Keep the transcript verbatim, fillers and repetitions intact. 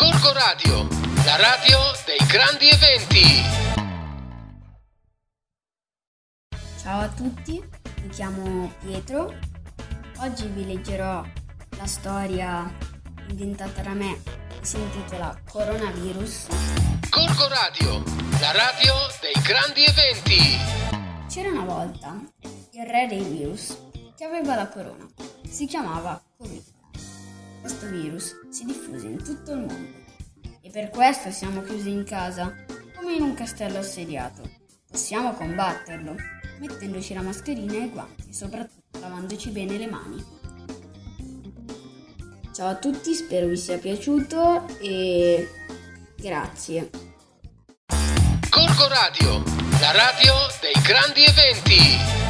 Gorgo Radio, la radio dei grandi eventi. Ciao a tutti, mi chiamo Pietro. Oggi vi leggerò la storia inventata da me che si intitola Coronavirus. Gorgo Radio, la radio dei grandi eventi. C'era una volta il re dei virus che aveva la corona. Si chiamava Covid. Questo virus si diffuse in tutto il mondo e per questo siamo chiusi in casa come in un castello assediato. Possiamo combatterlo mettendoci la mascherina e i guanti, soprattutto lavandoci bene le mani. Ciao a tutti, spero vi sia piaciuto e grazie. Gorgo Radio, la radio dei grandi eventi.